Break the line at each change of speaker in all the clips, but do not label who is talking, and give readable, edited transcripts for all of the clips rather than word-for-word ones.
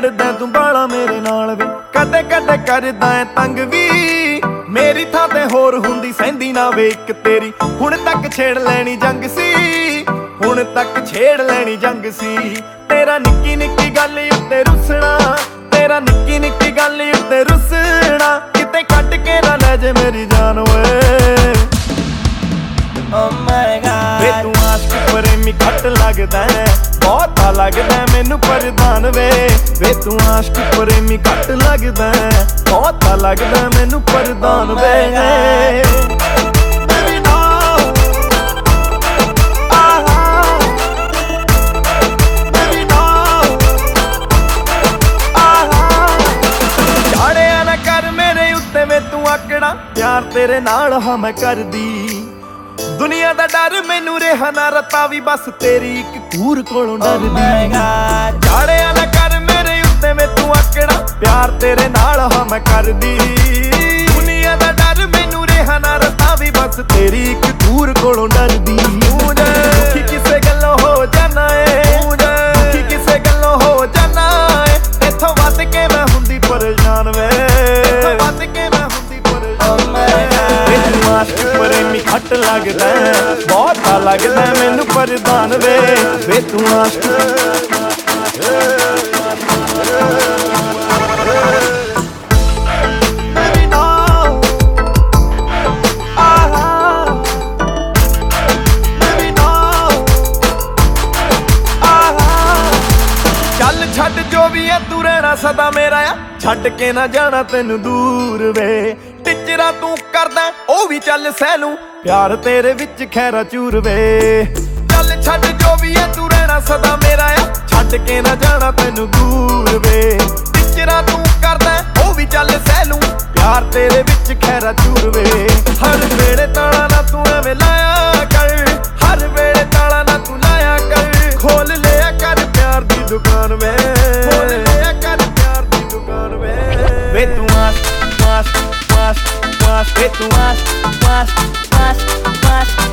ਲੜਦਾ ਤੂੰ ਬਾਲਾ ਮੇਰੇ ਨਾਲ ਵੇ, ਕਦੇ ਕਦੇ ਕਰਦਾ ਐ ਤੰਗ ਵੀ। ਮੇਰੀ ਥਾਂ ਤੇ ਹੋਰ ਹੁੰਦੀ ਸਹਿੰਦੀ ਨਾ ਵੇ ਇੱਕ ਤੇਰੀ, ਹੁਣ ਤੱਕ ਛੇੜ ਲੈਣੀ ਜੰਗ ਸੀ, ਹੁਣ ਤੱਕ ਛੇੜ ਲੈਣੀ ਜੰਗ ਸੀ। ਤੇਰਾ ਨਿੱਕੀ ਨਿੱਕੀ ਗੱਲ ਉੱਤੇ ਰੁੱਸਣਾ, ਤੇਰਾ ਨਿੱਕੀ ਨਿੱਕੀ ਗੱਲ ਉੱਤੇ ਰੁੱਸਣਾ, ਕਿਤੇ ਕੱਟ ਕੇ ਨਾ ਲੈ ਜੇ ਮੇਰੀ ਜਾਨ ਓਏ।
Oh my God,
ਵੇ ਤੂੰ ਆਸ਼ਕ ਪ੍ਰੇਮੀ ਘੱਟ ਲੱਗਦਾ, ਬਹੁਤਾ ਲੱਗਦਾ ਮੈਨੂੰ ਪ੍ਰਧਾਨ ਵੇ। ਵੇ ਤੂੰ ਆਸ਼ਕ ਪ੍ਰੇਮੀ ਘੱਟ ਲੱਗਦਾ, ਬਹੁਤਾ ਲੱਗਦਾ ਮੈਨੂੰ ਪ੍ਰਧਾਨ ਵੇ। ਝਾੜਿਆ ਨਾ ਕਰ ਮੇਰੇ ਉੱਤੇ ਵੇ ਤੂੰ ਆਕੜਾ, ਪਿਆਰ ਤੇਰੇ ਨਾਲ ਹਾਂ ਮੈਂ ਕਰਦੀ। ਦੁਨੀਆ ਦਾ ਡਰ ਮੈਨੂੰ ਰਿਹਾ ਨਾ ਰਤਾ ਵੀ, ਬਸ ਤੇਰੀ ਇੱਕ ਕੂਰ ਕੋਲੋਂ ਡਰਦੀ। ਝਾੜਿਆ ਨਾ ਕਰ ਮੇਰੇ ਉੱਤੇ ਵੇ ਤੂੰ ਆਕੜਾ, ਪਿਆਰ ਤੇਰੇ ਨਾਲ ਹਾਂ ਮੈਂ ਕਰਦੀ। ਦੁਨੀਆ ਦਾ ਡਰ ਮੈਨੂੰ ਰਿਹਾ ਨਾ ਰਤਾ ਵੀ, ਬਸ ਤੇਰੀ ਇੱਕ ਕੂਰ ਕੋਲੋਂ ਡਰਦੀ। ਤੂੰ ਜੇ ਕਿਸੇ ਗੱਲੋਂ ਹੋ ਜਾਣਾ ਏ, ਦੁਖੀ ਕਿਸੇ ਗੱਲੋਂ ਹੋ ਜਾਣਾ ਏ, ਇੱਥੋਂ ਵੱਧ ਕੇ ਮੈਂ ਹੁੰਦੀ ਪਰੇਸ਼ਾਨ ਵੇ, ਇੱਥੋਂ ਵੱਧ ਕੇ ਮੈਂ ਹੁੰਦੀ ਪਰੇਸ਼ਾਨ ਵੇ। ਤੂੰ ਆਸ਼ਕ ਪ੍ਰੇਮੀ ਘੱਟ ਲੱਗਦਾ, ਬਹੁਤਾ ਲੱਗਦਾ ਮੈਨੂੰ ਪ੍ਰਧਾਨ ਵੇ। ਵੇ ਤੂੰ ਆਸ਼ਕ ਚੱਲ ਛੱਡ ਜੋ ਵੀ ਐ ਤੂੰ ਰਹਿਣਾ ਸਦਾ ਮੇਰਾ ਆ, ਛੱਡ ਕੇ ਨਾ ਜਾਣਾ ਤੈਨੂੰ ਦੂਰ ਵੇ। ਟਿਚਰਾ ਤੂੰ ਕਰਦਾ ਉਹ ਵੀ ਚੱਲ ਸਹਿ ਲੂੰ, ਪਿਆਰ ਤੇਰੇ ਵਿੱਚ ਖੈਰਾ ਚੂਰ ਵੇ। ਚੱਲ ਛੱਡ ਜੋ ਵੀ ਐ ਤੂੰ ਰਹਿਣਾ ਸਦਾ ਮੇਰਾ ਆ, ਛੱਡ ਕੇ ਨਾ ਜਾਣਾ ਤੈਨੂੰ ਦੂਰ ਵੇ। ਟਿਚਰਾ ਤੂੰ ਕਰਦਾ ਉਹ ਵੀ ਚੱਲ ਸਹਿ ਲੂੰ, ਪਿਆਰ ਤੇਰੇ ਵਿੱਚ ਖੈਰਾ ਚੂਰ ਵੇ। ਹਰ ਵੇਲੇ ਤਾਲਾ ਨਾ ਤੂੰ ਐਵੇਂ ਲਾਇਆ ਕਰ, ਹਰ ਵੇਲੇ ਤਾਲਾ ਨਾ ਤੂੰ ਲਾਇਆ ਕਰ। ਖੋਲ ਲਿਆ ਕਰ ਪਿਆਰ ਦੀ ਦੁਕਾਨ ਵੇ, ਖੋਲ ਲਿਆ ਕਰ ਪਿਆਰ ਦੀ ਦੁਕਾਨ ਵੇ। ਵੇ ਤੂੰ ਆਸ਼ਕ ਆਸ਼ਕ ਆਸ਼ਕ ਆਸ਼ਕ, ਵੇ ਤੂੰ ਆਸ਼ਕ ਆਸ਼ਕ ਆਸ਼ਕ ਆਸ਼ਕ।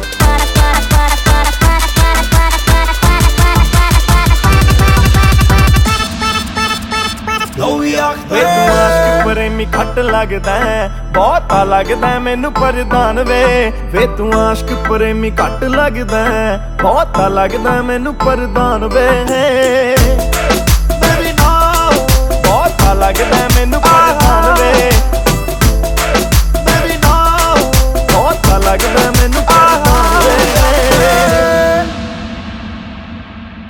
ਵੇ ਤੂੰ ਆਸ਼ਕ ਪ੍ਰੇਮੀ ਘੱਟ ਲੱਗਦਾ, ਬਹੁਤਾ ਲੱਗਦਾ ਮੈਨੂੰ ਪ੍ਰਧਾਨ ਵੇ। ਵੇ ਤੂੰ ਆਸ਼ਕ ਪ੍ਰੇਮੀ ਘੱਟ ਲੱਗਦਾ, ਬਹੁਤਾ ਲੱਗਦਾ ਮੈਨੂੰ ਪ੍ਰਧਾਨ ਵੇ। ਬਹੁਤਾ ਲੱਗਦਾ ਮੈਨੂੰ ਪ੍ਰਧਾਨ ਵੇ।